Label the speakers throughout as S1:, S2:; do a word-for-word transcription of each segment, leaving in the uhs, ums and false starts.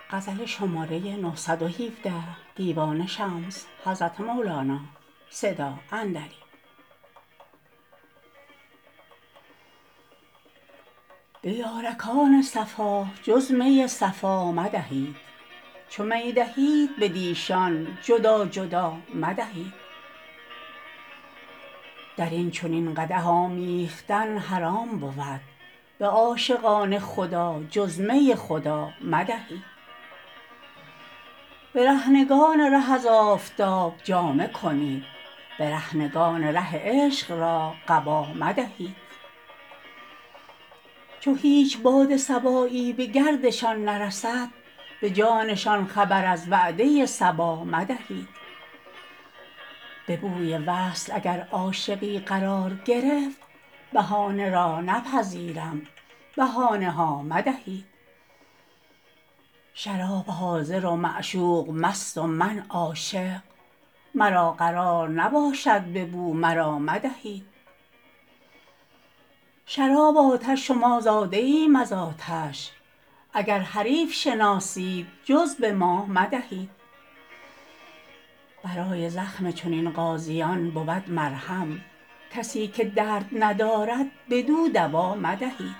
S1: به یارکان صفا جز می صفا مدهید چو می دهید بدیشان جدا جدا مدهید در این چنین قدح آمیختن حرام بود به عاشقان خدا جز می خدا مدهید برهنگان ره از آفتاب جامه کنید برهنگان ره عشق را قبا مدهید چو هیچ باد صبایی به گردشان نرسد به جانشان خبر از وعده صبا مدهید به بوی وصل اگر عاشقی قرار گرفت بهانه را نپذیرم بهانه ها مدهید شراب حاضر و معشوق مست و من عاشق مرا قرار نباشد به بو مرا مدهید شراب آتش و ما زاده ایم از آتش اگر حریف شناسید جز به ما مدهید برای زخم چنین غازیان بود مرهم کسی که درد ندارد بدو دوا مدهید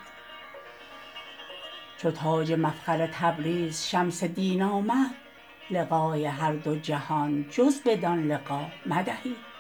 S1: چو تاج مفخر تبریز شمس دین آمد لقای هر دو جهان جز بدان لقا مدهید